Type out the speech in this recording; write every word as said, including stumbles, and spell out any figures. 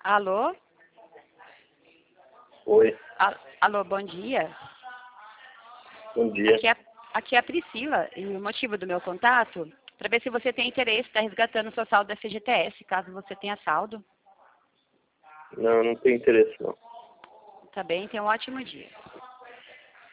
Alô? Oi, A- Alô, bom dia. bom dia. Aqui é, aqui é a Priscila, e o motivo do meu contato, para ver se você tem interesse, está resgatando o seu saldo da F G T S, caso você tenha saldo. Não, não tenho interesse não. Tá bem? Tenha um ótimo dia.